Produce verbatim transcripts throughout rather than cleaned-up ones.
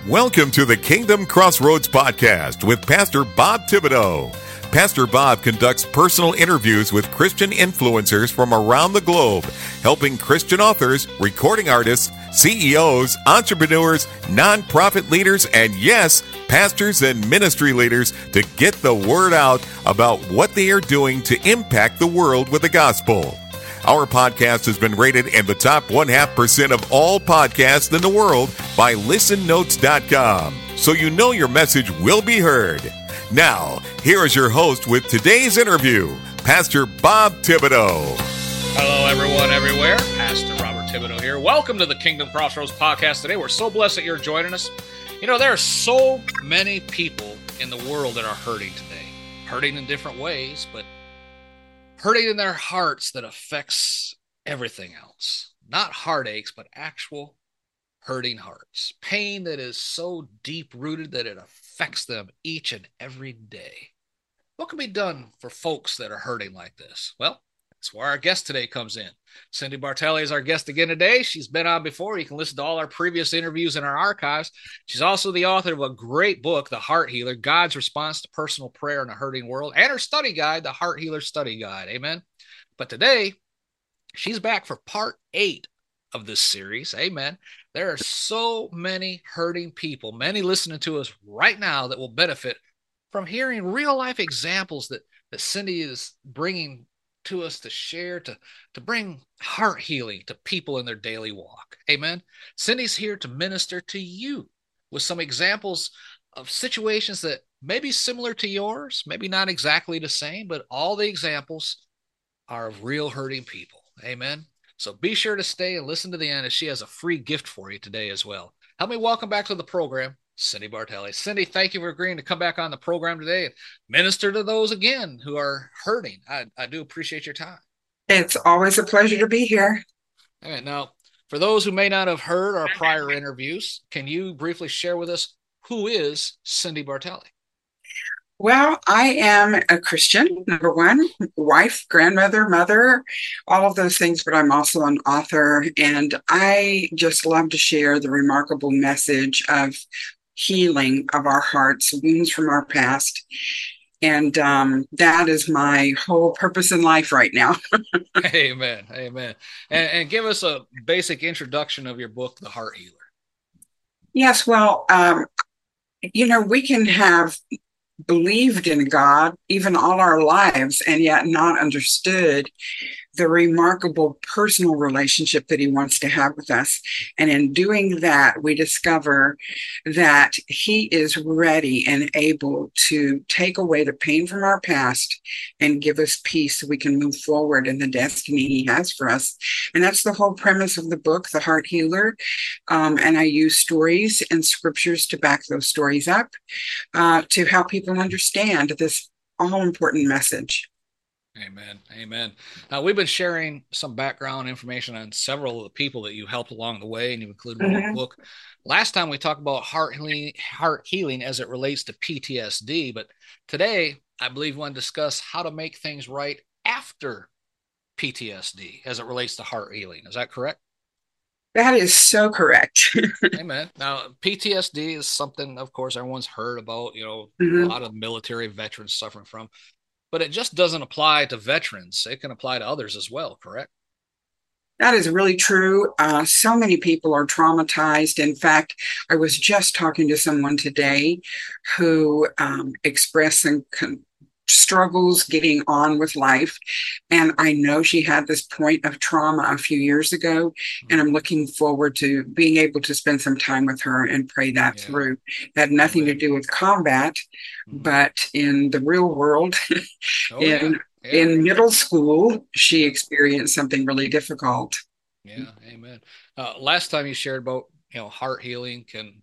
Welcome to the Kingdom Crossroads Podcast with Pastor Bob Thibodeau. Pastor Bob conducts personal interviews with Christian influencers from around the globe, helping Christian authors, recording artists, C E Os, entrepreneurs, nonprofit leaders, and yes, pastors and ministry leaders to get the word out about what they are doing to impact the world with the gospel. Our podcast has been rated in the top one half percent of all podcasts in the world by listen notes dot com, so you know your message will be heard. Now, here is your host with today's interview, Pastor Bob Thibodeau. Hello, everyone, everywhere. Pastor Robert Thibodeau here. Welcome to the Kingdom Crossroads Podcast today. We're so blessed that you're joining us. You know, there are so many people in the world that are hurting today, hurting in different ways, but hurting in their hearts that affects everything else. Not heartaches, but actual hurting hearts. Pain that is so deep-rooted that it affects them each and every day. What can be done for folks that are hurting like this? Well, that's where our guest today comes in. Cindy Bartelli is our guest again today. She's been on before. You can listen to all our previous interviews in our archives. She's also the author of a great book, The Heart Healer, God's Response to Personal Prayer in a Hurting World, and her study guide, The Heart Healer Study Guide. Amen. But today, she's back for part eight of this series. Amen. There are so many hurting people, many listening to us right now that will benefit from hearing real life examples that, that Cindy is bringing to us to share, to, to bring heart healing to people in their daily walk. Amen. Cindy's here to minister to you with some examples of situations that may be similar to yours, maybe not exactly the same, but all the examples are of real hurting people. Amen. So be sure to stay and listen to the end, as she has a free gift for you today as well. Help me welcome back to the program, Cindy Bartelli. Cindy, thank you for agreeing to come back on the program today and minister to those again who are hurting. I, I do appreciate your time. It's always a pleasure to be here. All right, now, for those who may not have heard our prior interviews, can you briefly share with us who is Cindy Bartelli? Well, I am a Christian, number one, wife, grandmother, mother, all of those things, but I'm also an author, and I just love to share the remarkable message of healing of our hearts, wounds from our past. And um, that is my whole purpose in life right now. Amen. Amen. And, and give us a basic introduction of your book, The Heart Healer. Yes, well, um, you know, we can have believed in God even all our lives and yet not understood the remarkable personal relationship that he wants to have with us. And in doing that, we discover that he is ready and able to take away the pain from our past and give us peace so we can move forward in the destiny he has for us. And that's the whole premise of the book, The Heart Healer. Um, and I use stories and scriptures to back those stories up uh, to help people understand this all-important message. Amen. Amen. Now, we've been sharing some background information on several of the people that you helped along the way, and you included mm-hmm. in the book. Last time we talked about heart healing, heart healing as it relates to P T S D, but today I believe we want to discuss how to make things right after P T S D as it relates to heart healing. Is that correct? That is so correct. Amen. Now, P T S D is something, of course, everyone's heard about, you know, mm-hmm. a lot of military veterans suffering from. But it just doesn't apply to veterans. It can apply to others as well, correct? That is really true. Uh, so many people are traumatized. In fact, I was just talking to someone today who um, expressed some con- struggles getting on with life. And I know she had this point of trauma a few years ago, and I'm looking forward to being able to spend some time with her and pray that yeah. through. It had nothing to do with combat, mm-hmm. but in the real world, oh, in yeah. Yeah. in middle school, she experienced something really difficult. Yeah, amen. Uh, last time you shared about, you know, heart healing can,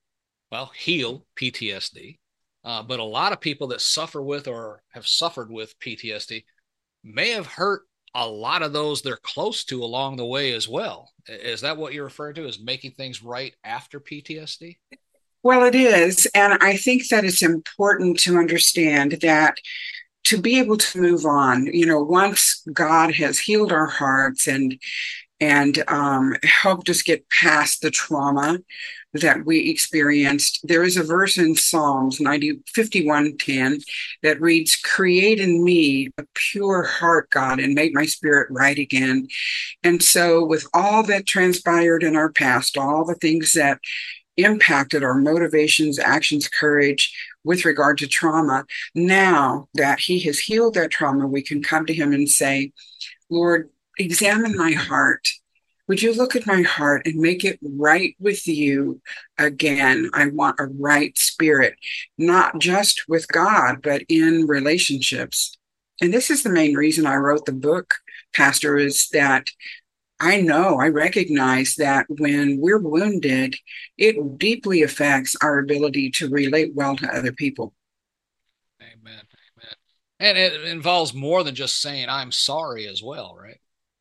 well, heal P T S D. Uh, but a lot of people that suffer with or have suffered with P T S D may have hurt a lot of those they're close to along the way as well. Is that what you're referring to, is making things right after P T S D? Well, it is. And I think that it's important to understand that to be able to move on, you know, once God has healed our hearts and and um, helped us get past the trauma, that we experienced. There is a verse in Psalms ninety, fifty-one ten that reads, "Create in me a pure heart, God, and make my spirit right again." And so with all that transpired in our past, all the things that impacted our motivations, actions, courage with regard to trauma, now that he has healed that trauma, we can come to him and say, Lord, examine my heart. Would you look at my heart and make it right with you again? I want a right spirit, not just with God, but in relationships. And this is the main reason I wrote the book, Pastor, is that I know, I recognize that when we're wounded, it deeply affects our ability to relate well to other people. Amen. Amen. And it involves more than just saying, I'm sorry as well, right?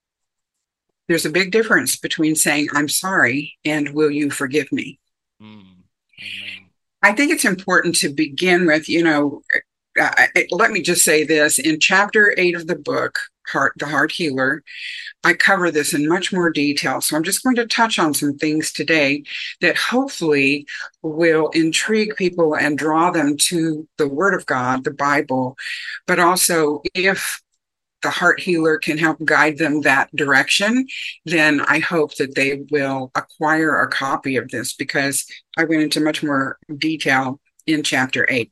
There's a big difference between saying, I'm sorry, and will you forgive me? Mm. Amen. I think it's important to begin with, you know, uh, let me just say this. In chapter eight of the book, Heart, The Heart Healer, I cover this in much more detail. So I'm just going to touch on some things today that hopefully will intrigue people and draw them to the Word of God, the Bible, but also if the Heart Healer can help guide them that direction, then I hope that they will acquire a copy of this, because I went into much more detail in chapter eight.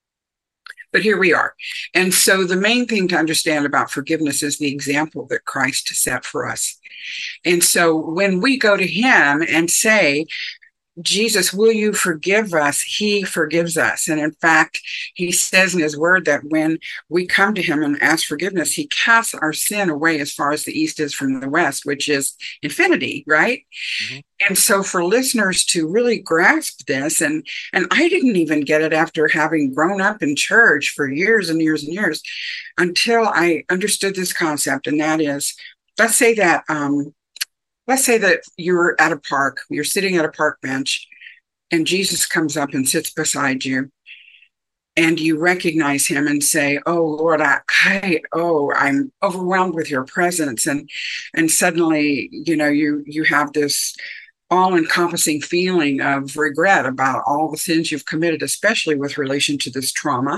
But here we are. And so the main thing to understand about forgiveness is the example that Christ set for us. And so when we go to him and say, Jesus, will you forgive us? He forgives us. And in fact, he says in his word that when we come to him and ask forgiveness, he casts our sin away as far as the east is from the west, which is infinity, right? Mm-hmm. And so for listeners to really grasp this, and, and I didn't even get it after having grown up in church for years and years and years, until I understood this concept. And that is, let's say that, um, Let's say that you're at a park, you're sitting at a park bench, and Jesus comes up and sits beside you, and you recognize him and say, oh, Lord, I, I oh, I'm overwhelmed with your presence. And, and suddenly, you know, you, you have this all-encompassing feeling of regret about all the sins you've committed, especially with relation to this trauma.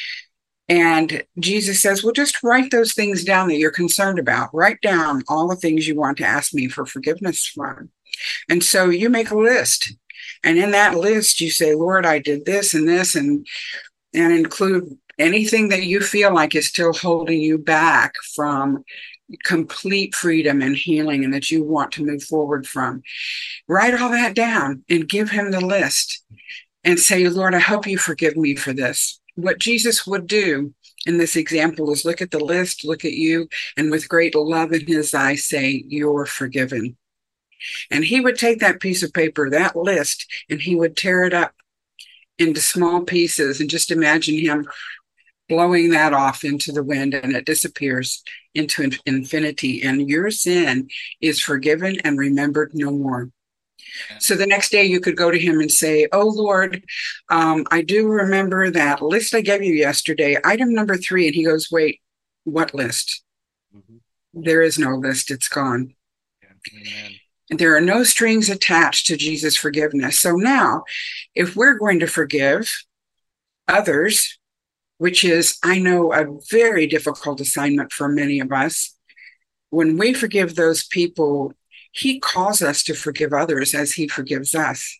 And Jesus says, well, just write those things down that you're concerned about. Write down all the things you want to ask me for forgiveness from. And so you make a list. And in that list, you say, Lord, I did this and this, and, and include anything that you feel like is still holding you back from complete freedom and healing and that you want to move forward from. Write all that down and give him the list and say, Lord, I hope you forgive me for this. What Jesus would do in this example is look at the list, look at you, and with great love in his eyes say, you're forgiven. And he would take that piece of paper, that list, and he would tear it up into small pieces, and just imagine him blowing that off into the wind, and it disappears into infinity, and your sin is forgiven and remembered no more. So the next day you could go to him and say, oh, Lord, um, I do remember that list I gave you yesterday, item number three. And he goes, wait, what list? Mm-hmm. There is no list. It's gone. Amen. And there are no strings attached to Jesus' forgiveness. So now, if we're going to forgive others, which is, I know, a very difficult assignment for many of us, when we forgive those people, he calls us to forgive others as he forgives us.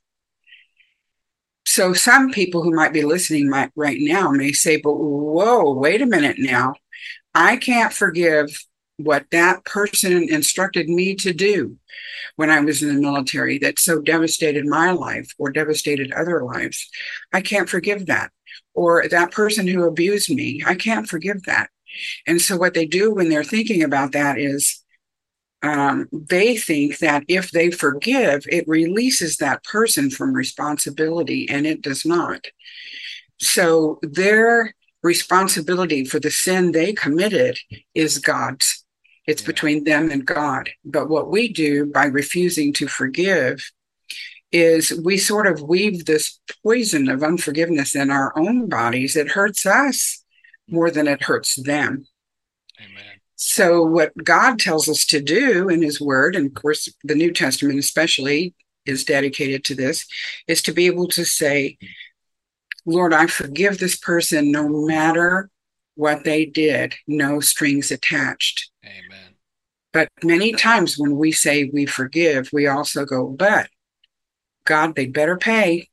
So some people who might be listening might, right now may say, but whoa, wait a minute now. I can't forgive what that person instructed me to do when I was in the military that so devastated my life or devastated other lives. I can't forgive that. Or that person who abused me, I can't forgive that. And so what they do when they're thinking about that is, Um, they think that if they forgive, it releases that person from responsibility, and it does not. So their responsibility for the sin they committed is God's. It's yeah. between them and God. But what we do by refusing to forgive is we sort of weave this poison of unforgiveness in our own bodies. It hurts us more than it hurts them. Amen. So what God tells us to do in his word, and of course the New Testament especially, is dedicated to this, is to be able to say, Lord, I forgive this person no matter what they did, no strings attached. Amen. But many times when we say we forgive, we also go, but God, they'd better pay.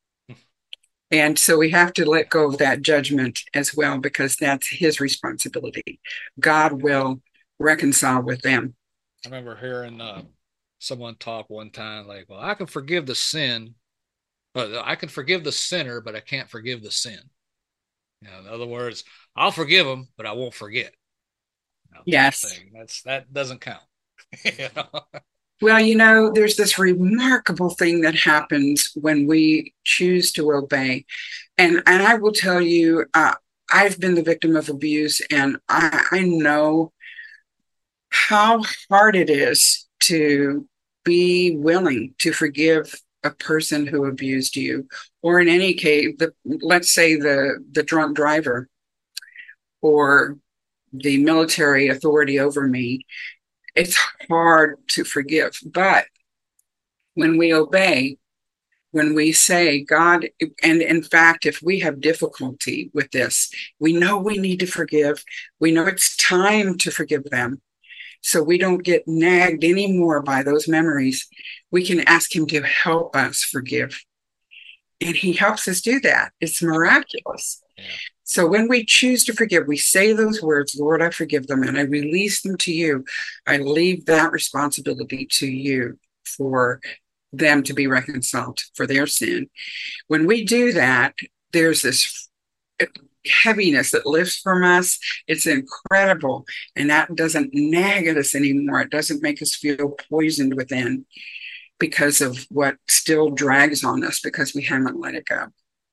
And so we have to let go of that judgment as well, because that's his responsibility. God will reconcile with them. I remember hearing uh, someone talk one time like, well, I can forgive the sin, but I can forgive the sinner, but I can't forgive the sin. You know, in other words, I'll forgive them, but I won't forget. You know, yes. Thing. That's, that doesn't count. You know? Well, you know, there's this remarkable thing that happens when we choose to obey. And, and I will tell you, uh, I've been the victim of abuse, and I, I know how hard it is to be willing to forgive a person who abused you, or in any case, the, let's say the, the drunk driver or the military authority over me. It's hard to forgive. But when we obey, when we say, God, and in fact, if we have difficulty with this, we know we need to forgive. We know it's time to forgive them, so we don't get nagged anymore by those memories. We can ask him to help us forgive. And he helps us do that. It's miraculous. Yeah. So when we choose to forgive, we say those words, Lord, I forgive them, and I release them to you. I leave that responsibility to you for them to be reconciled for their sin. When we do that, there's this heaviness that lifts from us. It's incredible. And that doesn't nag at us anymore. It doesn't make us feel poisoned within because of what still drags on us because we haven't let it go.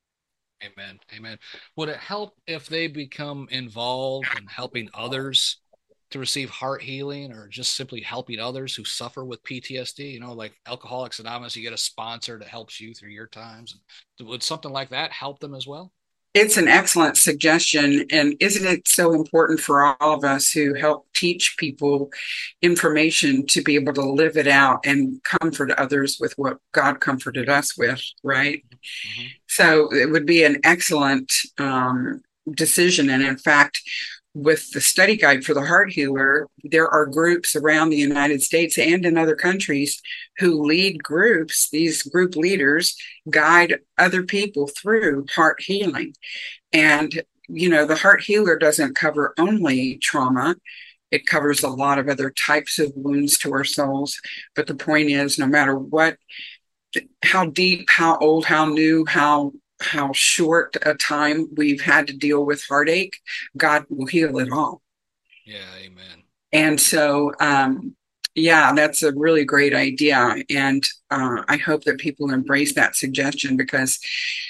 Amen. Amen. Would it help if they become involved in helping others to receive heart healing, or just simply helping others who suffer with P T S D? You know, like Alcoholics Anonymous, you get a sponsor that helps you through your times. Would something like that help them as well? It's an excellent suggestion. And isn't it so important for all of us who help teach people information to be able to live it out and comfort others with what God comforted us with, right? Mm-hmm. So it would be an excellent um, decision. And in fact, with the study guide for the heart healer, there are groups around the United States and in other countries who lead groups. These group leaders guide other people through heart healing. And, you know, the heart healer doesn't cover only trauma. It covers a lot of other types of wounds to our souls. But the point is, no matter what, how deep, how old, how new, how how short a time we've had to deal with heartache, God will heal it all. Yeah, amen. And so, um, yeah, that's a really great idea. And uh, I hope that people embrace that suggestion, because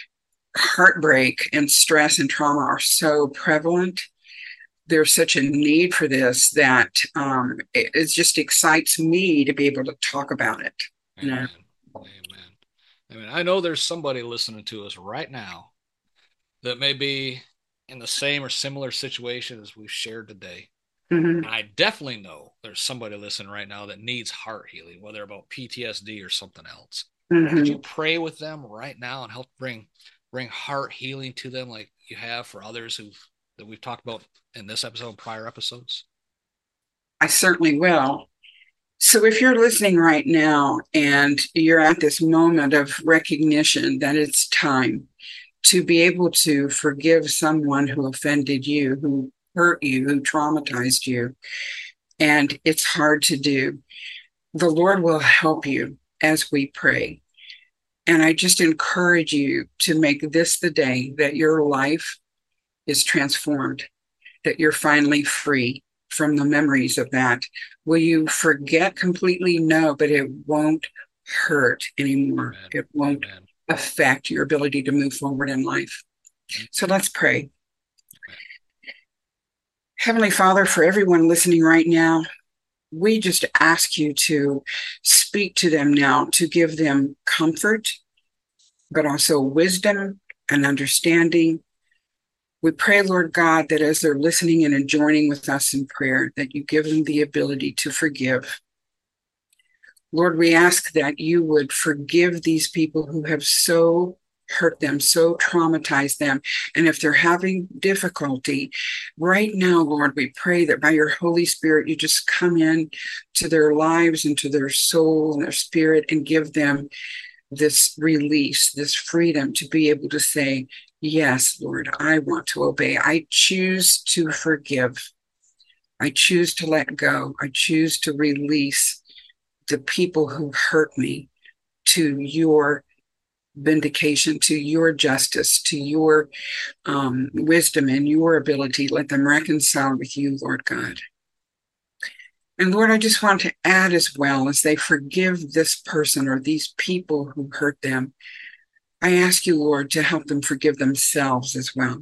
heartbreak and stress and trauma are so prevalent. There's such a need for this that um, it, it just excites me to be able to talk about it. Amen. You know? Amen. I mean, I know there's somebody listening to us right now that may be in the same or similar situation as we've shared today. Mm-hmm. And I definitely know there's somebody listening right now that needs heart healing, whether about P T S D or something else. Mm-hmm. Could you pray with them right now and help bring bring heart healing to them, like you have for others who that we've talked about in this episode and prior episodes? I certainly will. So if you're listening right now and you're at this moment of recognition that it's time to be able to forgive someone who offended you, who hurt you, who traumatized you, and it's hard to do, the Lord will help you as we pray. And I just encourage you to make this the day that your life is transformed, that you're finally free from the memories of that. Will you forget completely? No, but it won't hurt anymore. Amen. It won't Amen. Affect your ability to move forward in life. So let's pray. Amen. Heavenly Father, for everyone listening right now, we just ask you to speak to them now, to give them comfort, but also wisdom and understanding. We pray, Lord God, that as they're listening in and joining with us in prayer, that you give them the ability to forgive. Lord, we ask that you would forgive these people who have so hurt them, so traumatized them. And if they're having difficulty right now, Lord, we pray that by your Holy Spirit, you just come in to their lives and to their soul and their spirit and give them this release, this freedom to be able to say, yes, Lord, I want to obey. I choose to forgive. I choose to let go. I choose to release the people who hurt me to your vindication, to your justice, to your um, wisdom and your ability. Let them reconcile with you, Lord God. And Lord, I just want to add as well, as they forgive this person or these people who hurt them, I ask you, Lord, to help them forgive themselves as well.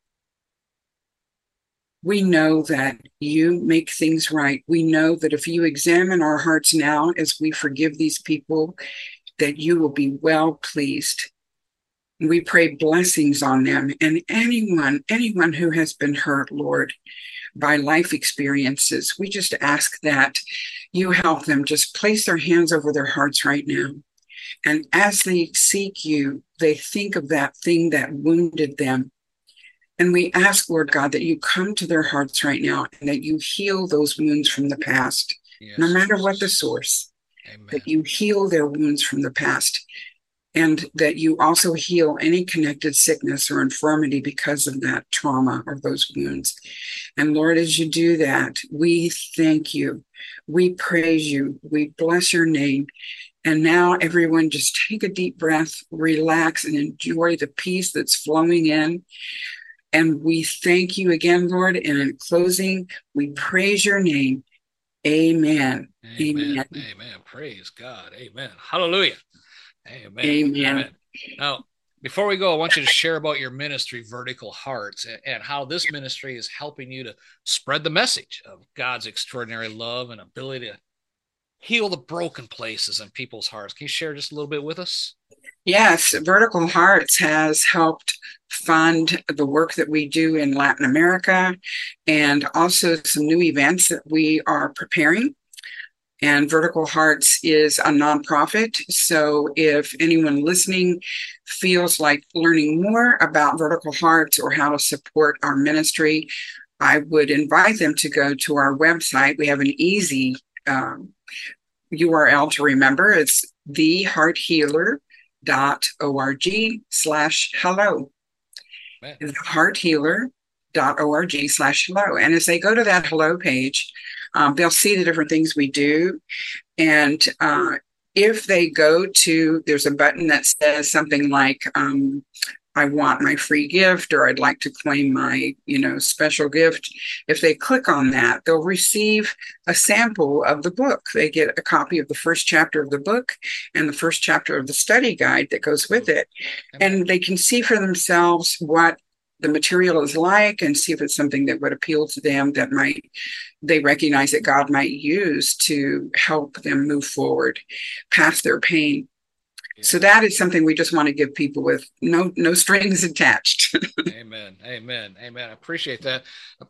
We know that you make things right. We know that if you examine our hearts now as we forgive these people, that you will be well pleased. We pray blessings on them and anyone, anyone who has been hurt, Lord, by life experiences. We just ask that you help them just place their hands over their hearts right now. And as they seek you, they think of that thing that wounded them. And we ask, Lord God, that you come to their hearts right now and that you heal those wounds from the past, yes, no matter what the source. Amen. That you heal their wounds from the past, and that you also heal any connected sickness or infirmity because of that trauma or those wounds. And Lord, as you do that, we thank you. We praise you. We bless your name. And now everyone just take a deep breath, relax, and enjoy the peace that's flowing in. And we thank you again, Lord. And in closing, we praise your name. Amen. Amen. Amen. Amen. Praise God. Amen. Hallelujah. Amen. Amen. Amen. Now, before we go, I want you to share about your ministry, Vertical Hearts, and, and how this ministry is helping you to spread the message of God's extraordinary love and ability to heal the broken places in people's hearts. Can you share just a little bit with us? Yes, Vertical Hearts has helped fund the work that we do in Latin America and also some new events that we are preparing. And Vertical Hearts is a nonprofit. So if anyone listening feels like learning more about Vertical Hearts or how to support our ministry, I would invite them to go to our website. We have an easy um, U R L to remember. It's the heart healer dot org slash hello. The heart healer dot org slash hello. And as they go to that hello page, um, they'll see the different things we do. And uh, if they go to, there's a button that says something like, um, I want my free gift, or I'd like to claim my, you know, special gift. If they click on that, they'll receive a sample of the book. They get a copy of the first chapter of the book and the first chapter of the study guide that goes with it. And they can see for themselves what the material is like and see if it's something that would appeal to them, that might, they recognize that God might use to help them move forward past their pain. So that is something we just want to give people with no no strings attached. Amen. Amen. Amen. I appreciate that. Uh,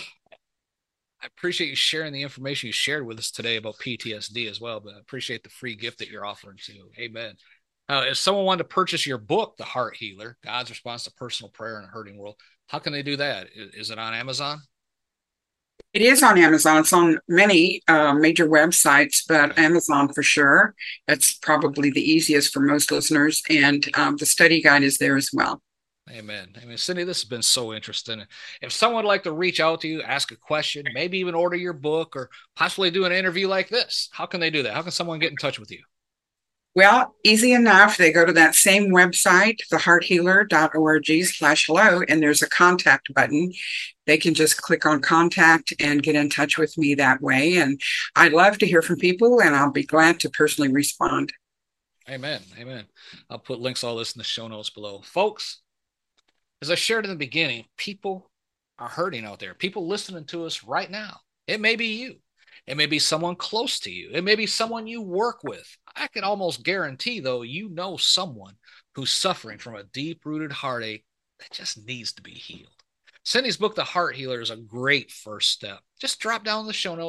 I appreciate you sharing the information you shared with us today about P T S D as well, but I appreciate the free gift that you're offering too. Amen. Uh, if someone wanted to purchase your book, The Heart Healer, God's Response to Personal Prayer in a Hurting World, how can they do that? Is, is it on Amazon? It is on Amazon. It's on many uh, major websites, but Amazon for sure. That's probably the easiest for most listeners. And um, the study guide is there as well. Amen. I mean, Cindy, this has been so interesting. If someone would like to reach out to you, ask a question, maybe even order your book or possibly do an interview like this, how can they do that? How can someone get in touch with you? Well, easy enough. They go to that same website, the heart healer dot org slash hello, and there's a contact button. They can just click on contact and get in touch with me that way. And I'd love to hear from people, and I'll be glad to personally respond. Amen. Amen. I'll put links all this in the show notes below. Folks, as I shared in the beginning, people are hurting out there. People listening to us right now. It may be you. It may be someone close to you. It may be someone you work with. I can almost guarantee, though, you know someone who's suffering from a deep-rooted heartache that just needs to be healed. Cindy's book, The Heart Healer, is a great first step. Just drop down in the show notes,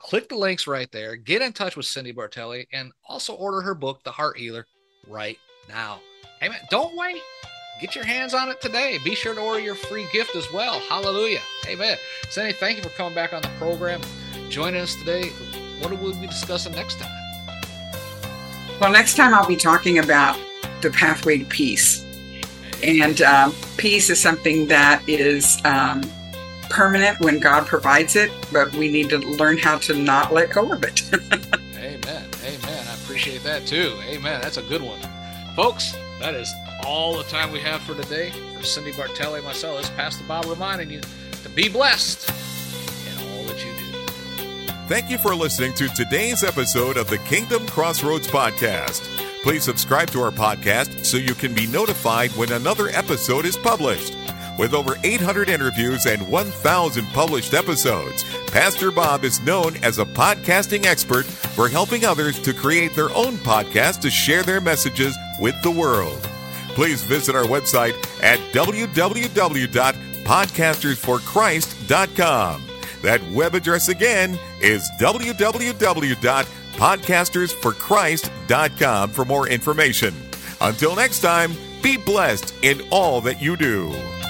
Click the links right there. Get in touch with Cindy Bartelli and also order her book, The Heart Healer, right now. Amen. Don't wait. Get your hands on it today. Be sure to order your free gift as well. Hallelujah. Amen. Cindy, thank you for coming back on the program, joining us today. What will we be discussing next time? Well, next time I'll be talking about the pathway to peace. And um, peace is something that is um, permanent when God provides it, but we need to learn how to not let go of it. Amen. Amen. I appreciate that too. Amen. That's a good one. Folks, that is all the time we have for today. For Cindy Bartelli and myself, this is Pastor Bob reminding you to be blessed in all that you do. Thank you for listening to today's episode of the Kingdom Crossroads Podcast. Please subscribe to our podcast so you can be notified when another episode is published. With over eight hundred interviews and one thousand published episodes, Pastor Bob is known as a podcasting expert for helping others to create their own podcast to share their messages with the world. Please visit our website at w w w dot podcasters for christ dot com. That web address again is w w w dot podcasters for christ dot com for more information. Until next time, be blessed in all that you do.